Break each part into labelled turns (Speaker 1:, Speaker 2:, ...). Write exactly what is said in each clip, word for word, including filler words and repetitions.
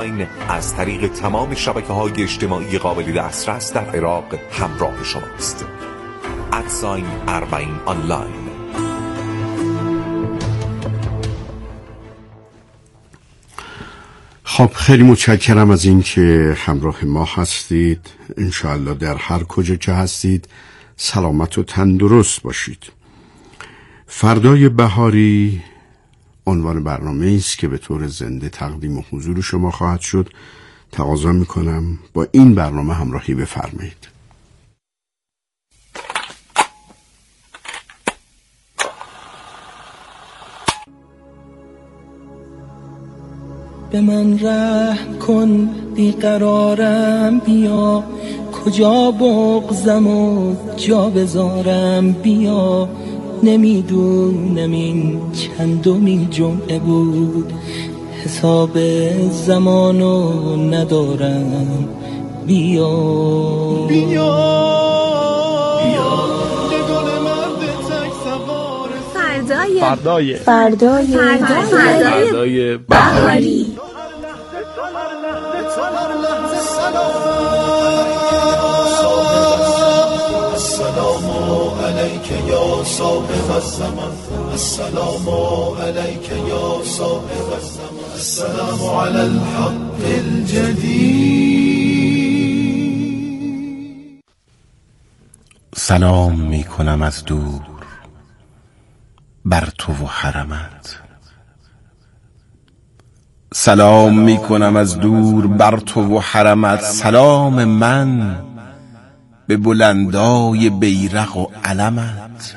Speaker 1: از طریق تمام شبکه‌های اجتماعی قابل دسترس در عراق همراه شماست. ادساین اربعین آنلاین.
Speaker 2: خب خیلی متشکرم از این که همراه ما هستید. انشاءالله در هر کجا که هستید سلامت و تندرست باشید. فردای بهاری عنوان برنامه است که به طور زنده تقدیم حضور شما خواهد شد. تقاضا میکنم با این برنامه همراهی بفرمایید.
Speaker 3: به من رحم کن بیقرارم، بیا کجا بغضم و جا بذارم، بیا نمیدونم این چندمین جمعه بود، حساب زمانو ندارم، بیا بیا بیا
Speaker 4: فردای
Speaker 5: فردای
Speaker 4: فردای
Speaker 5: فردای
Speaker 4: بهاری.
Speaker 6: السلام علیک یا صاحب الزمان، السلام علیک یا صاحب الزمان، السلام علی الحق الجدید.
Speaker 7: سلام می کنم از دور بر تو و حرمت، سلام می کنم از دور بر تو و حرمت، سلام من به بلندای بیرق و علمت.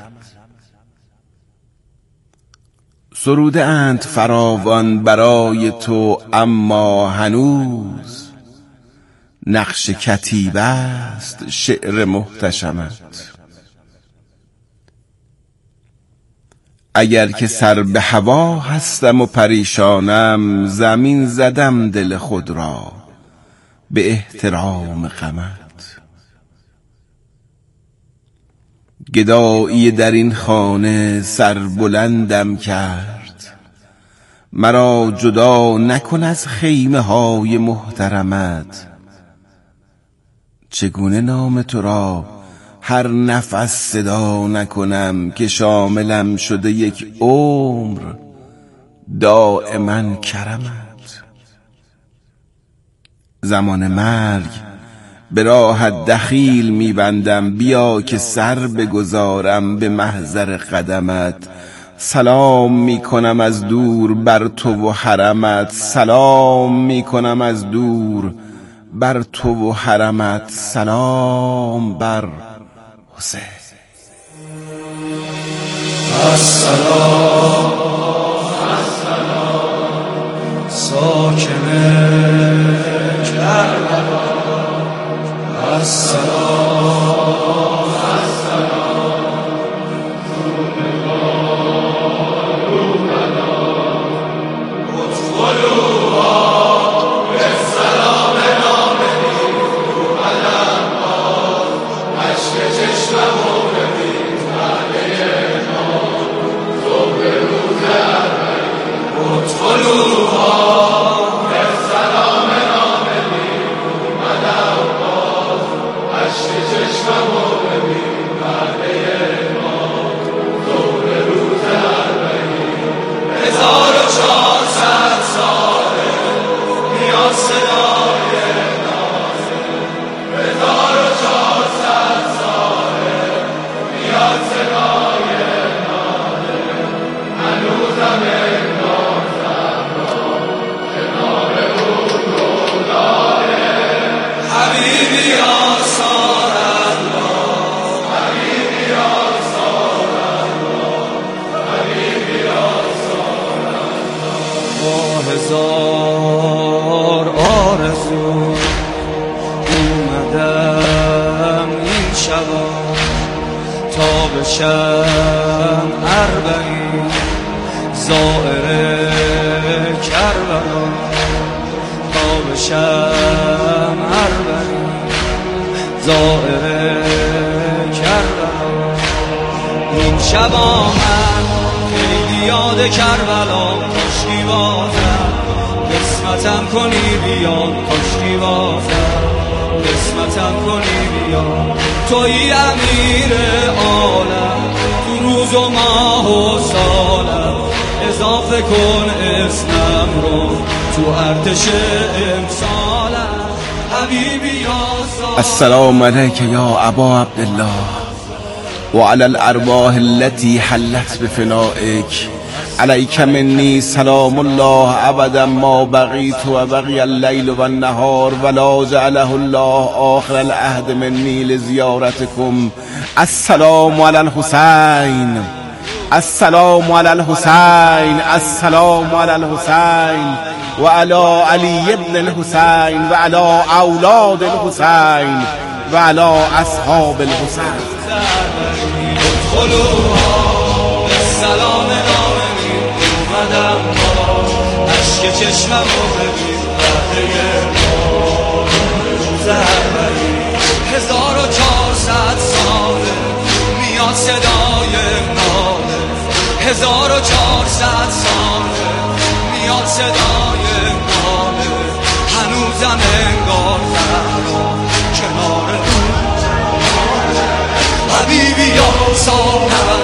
Speaker 7: سروده اند فراوان برای تو، اما هنوز نقش کتیبه است شعر محتشمت. اگر که سر به هوا هستم و پریشانم، زمین زدم دل خود را به احترام غمت. گدایی در این خانه سر بلندم کرد، مرا جدا نکن از خیمه های محترمت. چگونه نام تو را هر نفس صدا نکنم که شاملم شده یک عمر دائما کرمت. زمان مرگ به راحت دخیل میبندم، بیا که سر بگذارم به محضر قدمت. سلام میکنم از دور بر تو و حرمت، سلام میکنم از دور بر تو و حرمت، سلام بر حسین.
Speaker 6: السلام السلام ساکن کربلا، السلام السلام ادخلوها بالسلام آمنین، اومدم باز اشک چشممو ببین، بعده ما صبح روز اربعین. ادخلوها بالسلام آمنین، اومدم باز اشک چشممو ببین، بعده ما صبح روز اربعین. هزار و چهارصد ساله میاد صدای نازه، هزار و چهارصد ساله میاد صدای نازه، هنوزم انگار زهرا کنار اون رو داره. حبیبی آثار الله، حبیبی آثار الله، حبیبی آثار الله. با هزار آرزو اومدم این شبا تا بشم اربعین زائر کربلا، تا بشم اربعین زائر کربلا. این شبا من خیلی یاد کربلا، پشتی بازم قسمت قسمتم کنی بیا کشکی بازم قسمتم کنی بیا توی امیر عالم تو روز و ماه و سالم اضافه کن اسمم رو تو ارتش امسالم حبیبی یا سالم.
Speaker 7: السلام علیک یا ابا عبدالله و علی الارواح التي حلت بفنائک علیک منی سلام الله ابدا ما بقیت و بقی اللیل و النهار ولا جعله الله آخر العهد منی لزیارتکم. السلام علی الحسین السلام علی الحسین السلام علی الحسین و علی علی ابن الحسین و علی اولاد الحسین و علی اصحاب الحسین.
Speaker 6: سلام نامنی اومدم با عشق چشمم رو ببین بحره زهبری هزار و چهارصد ساله میاد صدای ناله هزار و چهارصد ساله میاد صدای ناله هنوزم انگار زهرا کنار حبیبی یا سالم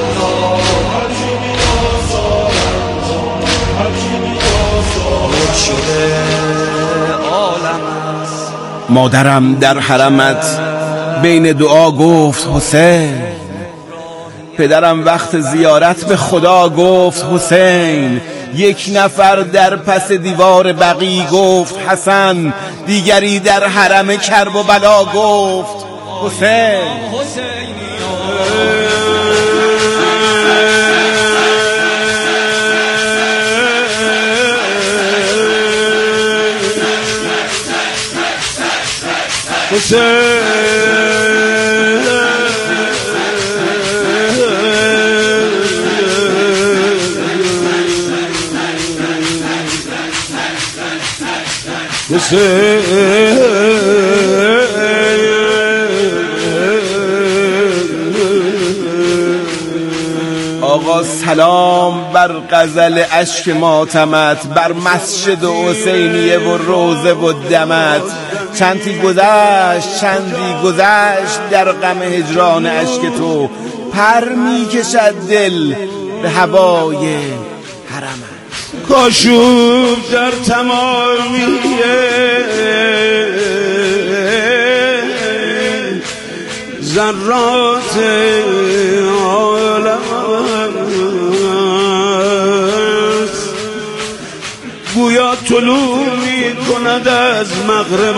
Speaker 7: مادرم در حرمت بین دعا گفت حسین، پدرم وقت زیارت به خدا گفت حسین، یک نفر در پس دیوار بقی گفت حسن، دیگری در حرم کرب و بلا گفت حسین. آقا سلام بر غزل اشک ماتمت، بر مسجد حسینیه و روزه و دمت. چندی گذشت چندی گذشت در غم هجران اشک تو، پر می کشد دل به هوای حرمت.
Speaker 2: کاشوب در تمامی ذرات عالم است، گویا طلوع می کند از مغرب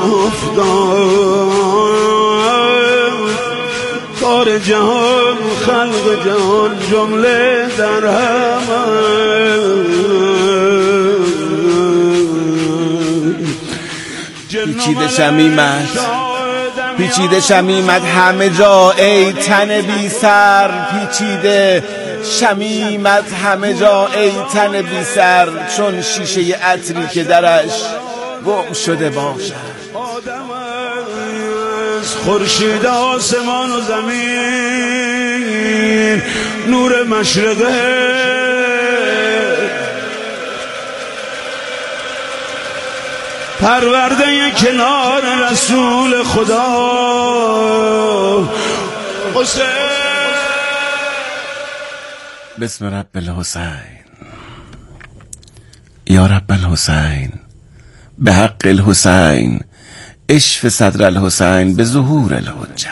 Speaker 2: آفتاب. کار جهان خلق جهان جمله در هم
Speaker 7: پیچیده شمیمت پیچیده شمیمت همه جا ای تن بی سر، پیچیده شمیمت همه جا ای تن بی سر، چون شیشه عطری که درش گم شده باشد.
Speaker 2: خورشید آسمان و زمین نور مشرقه، پرورده کنار رسول خدا حسین.
Speaker 7: بسم رب الحسین یا رب الحسین به حق الحسین اشف صدر الحسین به ظهور الحجه.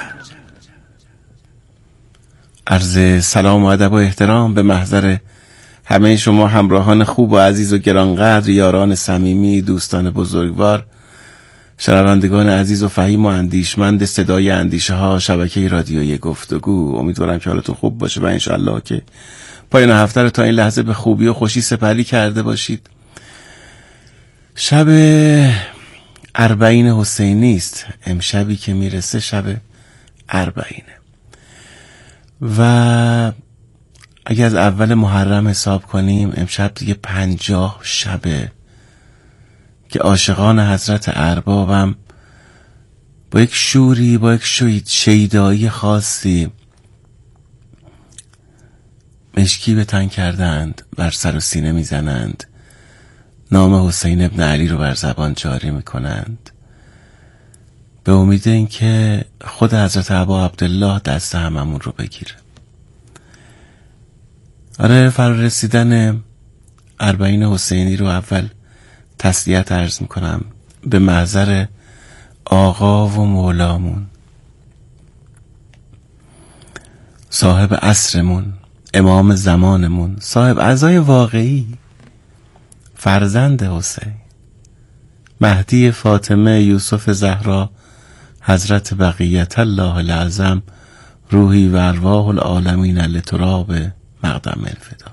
Speaker 7: عرض سلام و ادب و احترام به محضر همه شما همراهان خوب و عزیز و گرانقدر، یاران صمیمی، دوستان بزرگوار، شنوندگان عزیز و فهیم و اندیشمند صدای اندیشه ها، شبکه رادیویی گفتگو. امیدوارم که حالتون خوب باشه و انشاءالله که پایان هفته رو تا این لحظه به خوبی و خوشی سپری کرده باشید. شب اربعین حسینی است امشبی که میرسه، شب اربعینه و اگه از اول محرم حساب کنیم امشب دیگه پنجاه شبه که عاشقان حضرت اربابم با یک شوری، با یک شیدایی خاصی مشکی به تن کردند، بر سر و سینه میزنند نام حسین ابن علی رو بر زبان جاری میکنند، به امید اینکه خود حضرت ابا عبدالله دست هممون رو بگیره. آره، فرا رسیدن اربعین حسینی رو اول تسلیت عرض میکنم به محضر آقا و مولامون، صاحب عصرمون، امام زمانمون، صاحب عزای واقعی، فرزند حسین، مهدی فاطمه یوسف زهرا، حضرت بقیت الله العظم، روحی و ارواح العالمین لتراب مقدم الفدا.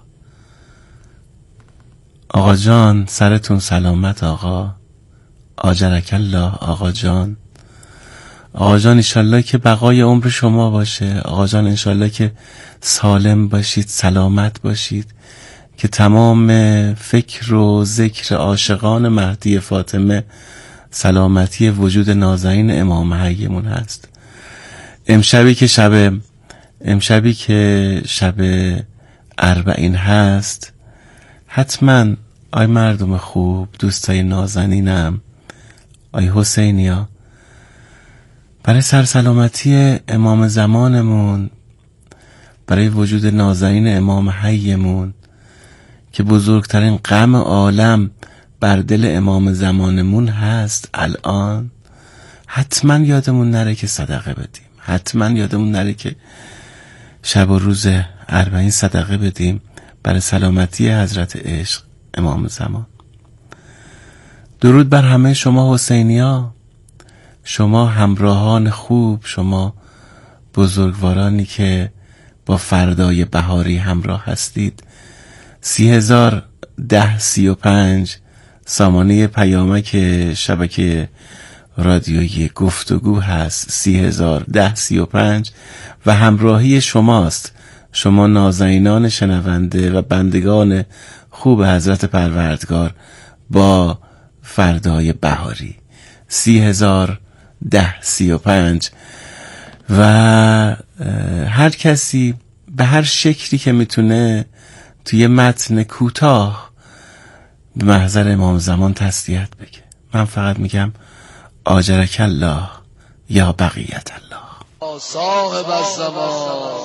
Speaker 7: آقا جان سرتون سلامت. آقا آجرک الله. آقا جان آقا جان انشالله که بقای عمر شما باشه. آقا جان انشالله که سالم باشید، سلامت باشید، که تمام فکر و ذکر عاشقان مهدی فاطمه سلامتی وجود نازنین امام حیمون هست. امشبی که شب امشبی که شب اربعین هست، حتما آی مردم خوب، دوستای نازنینم، آی حسینیا، برای سرسلامتی امام زمانمون، برای وجود نازنین امام حیمون که بزرگترین غم عالم بر دل امام زمانمون هست الان، حتما یادمون نره که صدقه بدیم. حتما یادمون نره که شب و روز اربعین صدقه بدیم برای سلامتی حضرت عشق امام زمان. درود بر همه شما حسینیا، شما همراهان خوب، شما بزرگوارانی که با فردای بهاری همراه هستید. سی هزار ده سی و پنج سامانه پیامک شبکه رادیویی گفتگو هست، سی هزار ده سی و پنج، و همراهی شماست، شما نازنینان شنونده و بندگان خوب حضرت پروردگار با فردای بهاری. سی هزار ده سی و پنج. و هر کسی به هر شکلی که میتونه توی متن کوتاه به محضر امام زمان تسلیت بگه. من فقط میگم آجرک الله یا بقیت الله.
Speaker 6: صاحب الزمان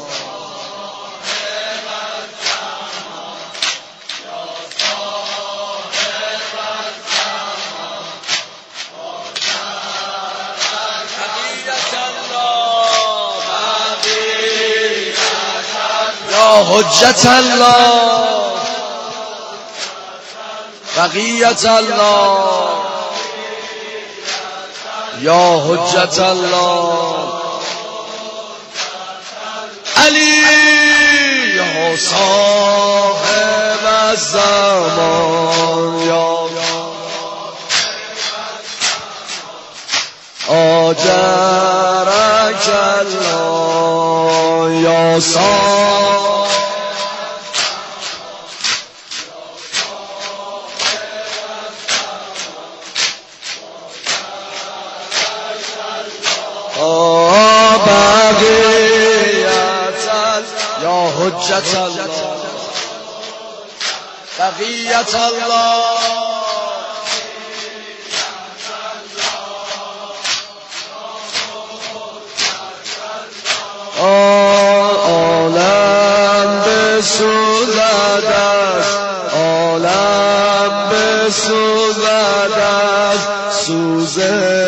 Speaker 6: یا حجت الله، بقیت الله، یا حجت الله، علی یا صاحب الزمان، یا آجرک الله، یا صاحب یا حجت الله، بقیت الله، عالم بسوزد است، عالم بسوزد است، سوز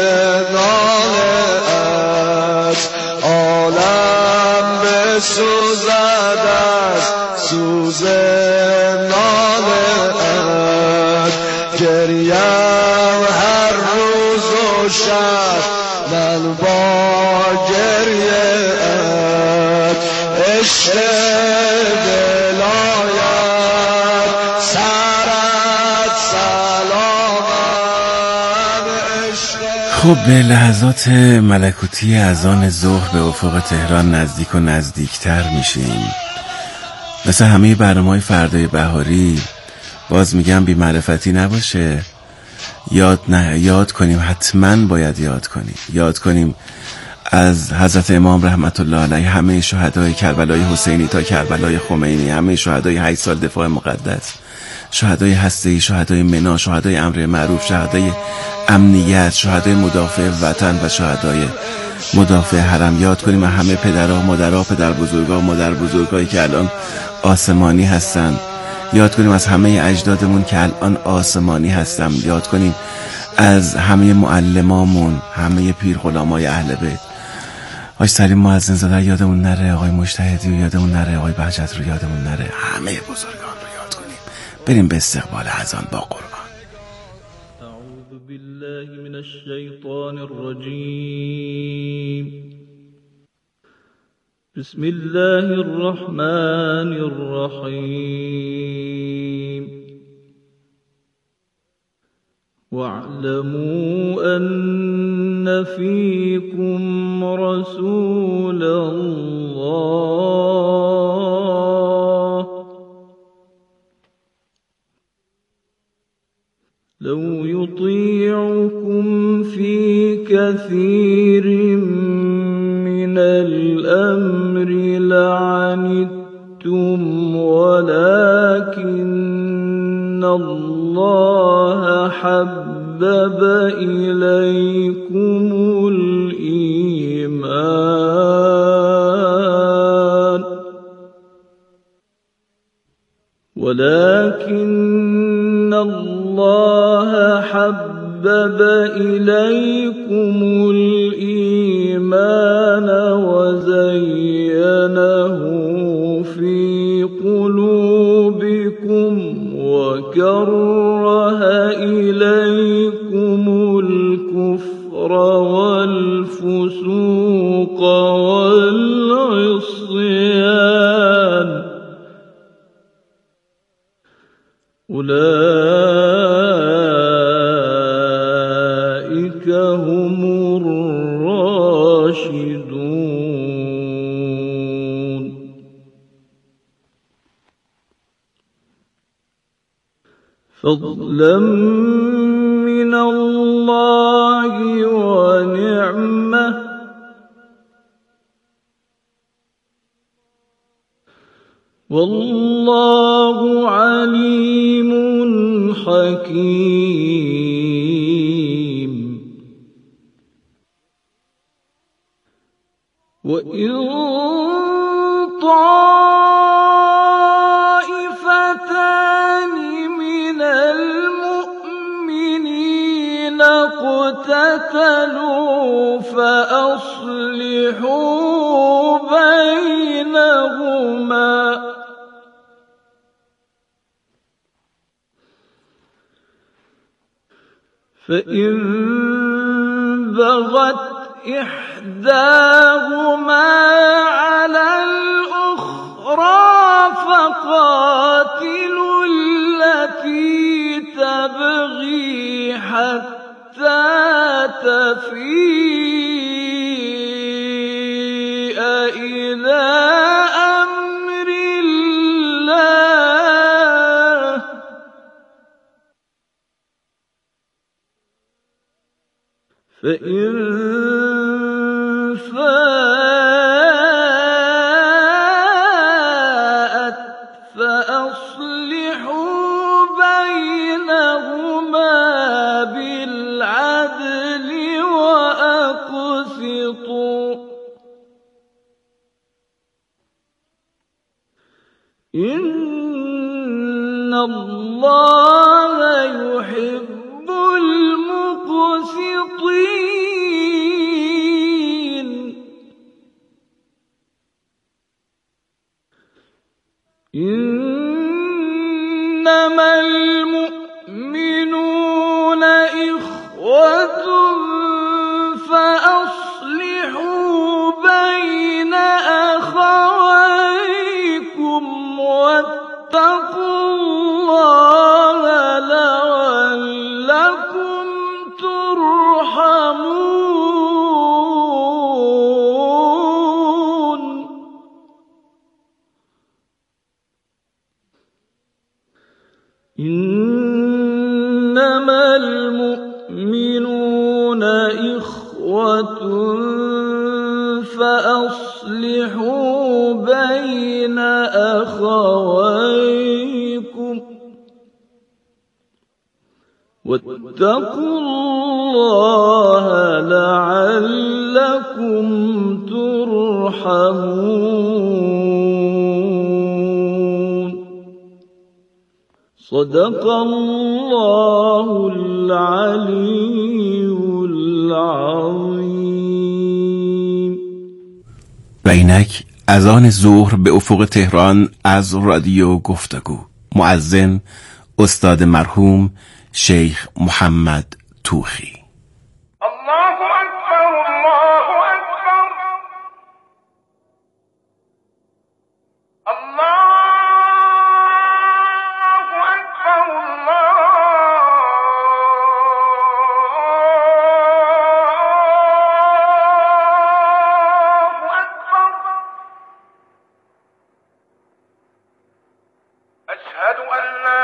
Speaker 6: ناله است، عالم بسوزد است، سوز ناله است، گریم هر روز و شب من با گریه ات، عشق ولایت سرت سلامت عشق.
Speaker 7: خب به لحظات ملکوتی اذان ظهر به افق تهران نزدیک و نزدیکتر میشیم. مثل همه برنامه‌های فردای بهاری باز میگم بی معرفتی نباشه، یاد نه یاد کنیم، حتما باید یاد کنیم یاد کنیم از حضرت امام رحمت الله علیه، همه شهدای کربلای حسینی تا کربلای خمینی، همه شهدای هشت سال دفاع مقدس، شهدای هسته‌ای، شهدای منا، شهدای امر معروف، شهدای امنیت، شهدای مدافع وطن و شهدای مدافع حرم. یاد کنیم همه پدرها، مادرها، پدر بزرگا، مادر بزرگایی که الان آسمانی هستن. یاد کنیم از همه اجدادمون که الان آسمانی هستن. یاد کنیم از همه معلمامون، همه پیر غلامای اهل بیت. آقای سلیم مؤذن زاده یادمون نره، آقای مجتهدی رو یادمون نره، آقای بهجت رو یادمون نره، همه بزرگان رو یاد کنیم. بریم به استقبال اذان با قرآن.
Speaker 8: اعوذ بالله من الشیطان الرجیم. بسم الله الرحمن الرحیم. واعلموا أن فيكم رسول الله لو يطيعكم في كثير من الأمر لعنتم ولكن الله حبب إليكم الإيمان ولكن الله حبب إليكم الإيمان وزينه في قلوبكم وكره إليكم الكفر والفسوق والعصيان أولئك هم الراشدون. فضلا من الله ونعمة والله عليم حكيم. وإن طائفتان من المؤمنين اقتتلوا فأصلحوا بينهما فإن بغت إحداهما على الأخرى فقاتلوا التي تبغي حتى تفيء إلى أمر الله فإن فاءت فأصلحوا بينهما بالعدل وأقسطوا إن الله يحب المقسطين. إنما المؤمنون إخوة فأصلحوا بين أخويكم واتقوا الله لعلكم ترحمون. إنما المؤمنون إخوة فأصلحوا بين أخويكم واتقوا الله لعلكم ترحمون. صدق الله العلي العظیم.
Speaker 7: و اینک اذان ظهر به افق تهران از رادیو گفتگو. مؤذن استاد مرحوم شیخ محمد توخی.
Speaker 9: الله اکبر الله اکبر الله اکبر الله اکبر. اشهد ان لا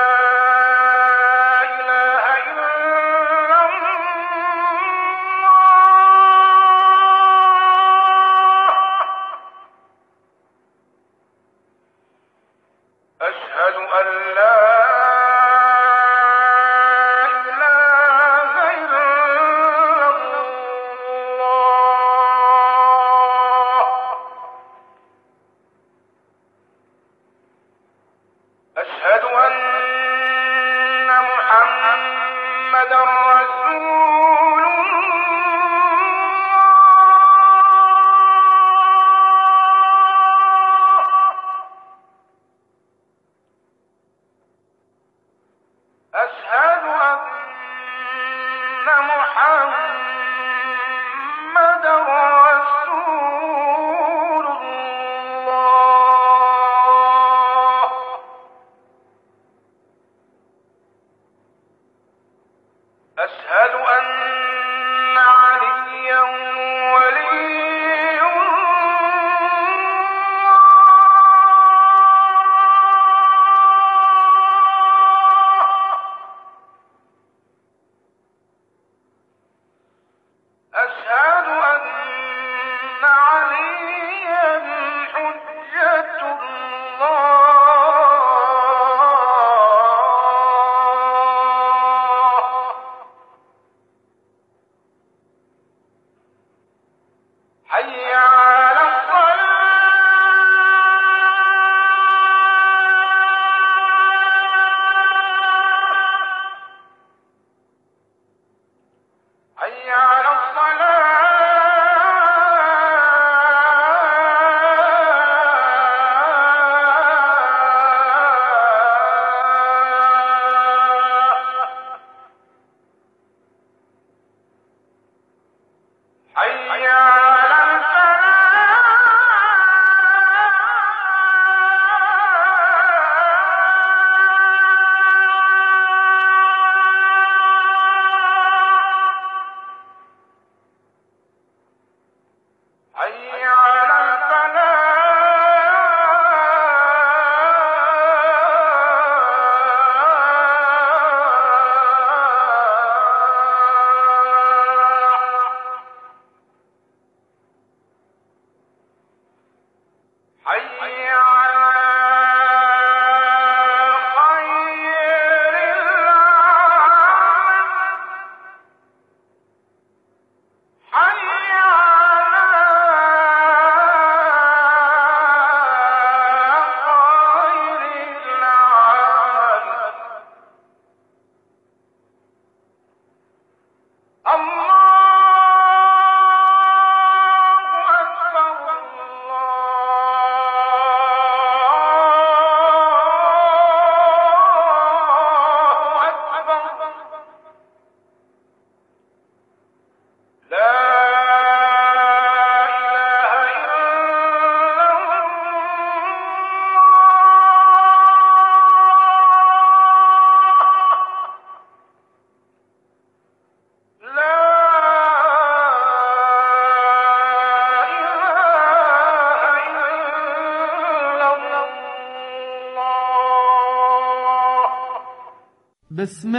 Speaker 8: بسم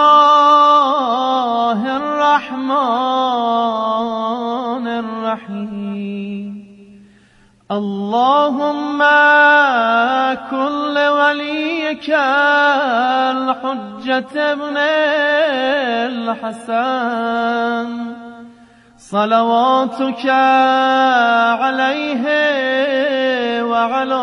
Speaker 8: الله الرحمن الرحیم اللهم كن لوليك الحجة ابن الحسن صلواتك عليه وعلى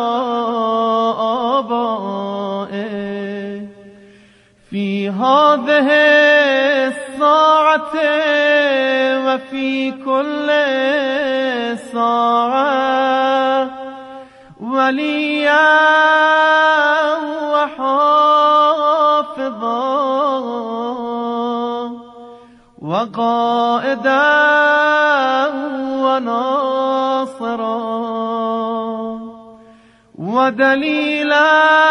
Speaker 8: آبائه في هذه الساعة وفي كل ساعة وليا وحافظا وقائدا وناصرا ودليلا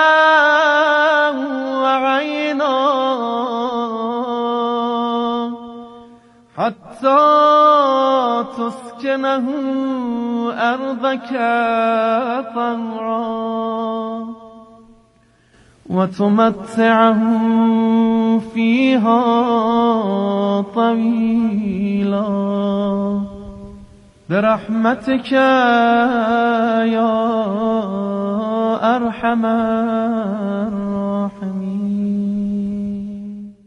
Speaker 8: وعينا حتى تسكنه أرضك طوعا وتمتعه فيها طويلا برحمتك يا أرحم الراحمين.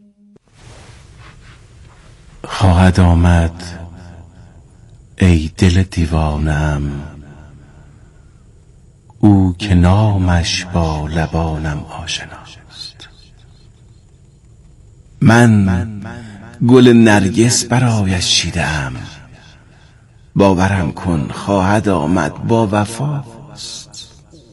Speaker 7: خواهد آمد ای دل دیوانم او که نامش با لبانم آشناست. من گل نرگس برایش چیدم، باورم کن خواهد آمد با وفاست.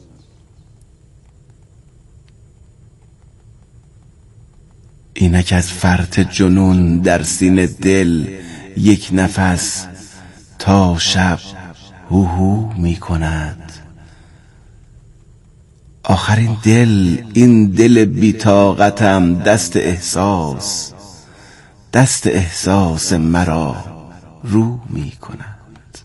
Speaker 7: اینک از فرط جنون در سینه دل یک نفس تا شب هو هو می کند. آخرین دل این دل بی‌طاقتم دست احساس دست احساس مرا رو می کند.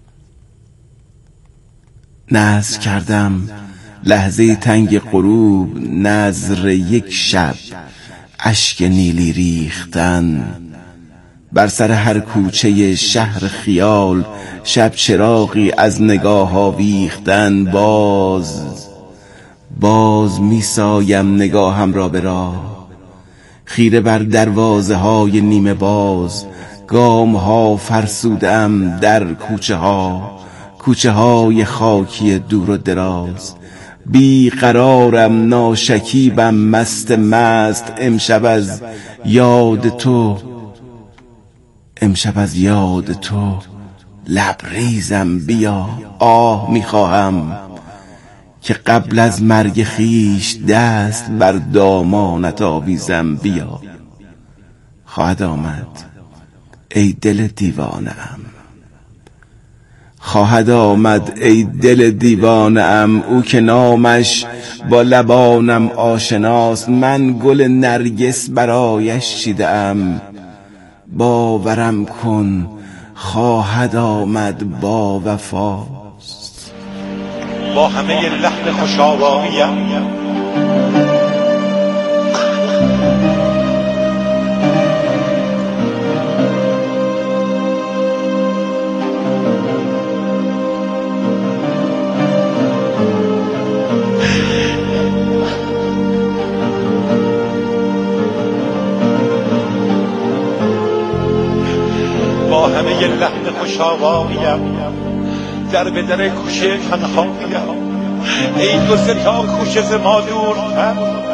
Speaker 7: نذر کردم لحظه تنگ غروب نذر یک شب اشک نیلی ریختن، بر سر هر کوچه شهر خیال شب چراغی از نگاه آویختن. باز باز می سایم نگاهم را به راه، خیره بر دروازه های نیمه باز. گام ها فرسودم در کوچه ها، کوچه های خاکی دور و دراز. بی قرارم ناشکیبم مست مست، امشب از یاد تو امشب از یاد تو لبریزم. بیا آه میخواهم که قبل از مرگ خیش دست بر دامانت آویزم. بیا خواهد آمد ای دل دیوانه‌ام، خواهد آمد ای دل دیوانه‌ام او که نامش با لبانم آشناست. من گل نرگس برایش چیدم، باورم کن خواهد آمد با وفاست.
Speaker 9: با همه لحن خوشآواییم با همه لحن خوشآواییم در به در کوچه تنهاییم. ای دو سه تا کوچه ز ما دورتر،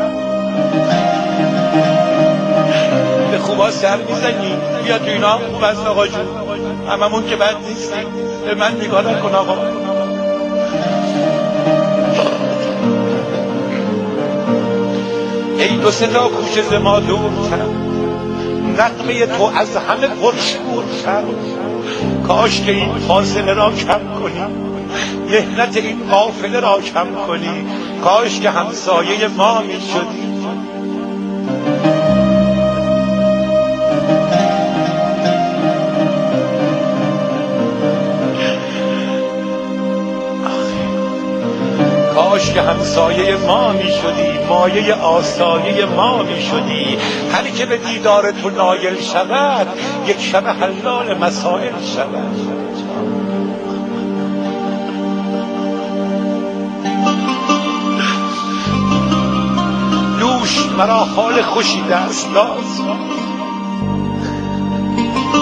Speaker 9: به خوبا سر میزنی بیا تو اینا خوب است آقا جون، هممون که بد نیستیم. به من نگاه نکن آقا. ای دو سه تا کوچه ز ما دورتر، نغمه تو از همه پرشورتر. کاش که این فاصله را کم کنی، مهنت این قافله را کم کنی. کاش که همسایه ما می شدی. کاش که همسایه ما می شدی، مایه آسایه ما می شدی. هر که به دیدار تو نایل شود یک شب حلال مسائل شود. دوش مرا حال خوشی دست داد.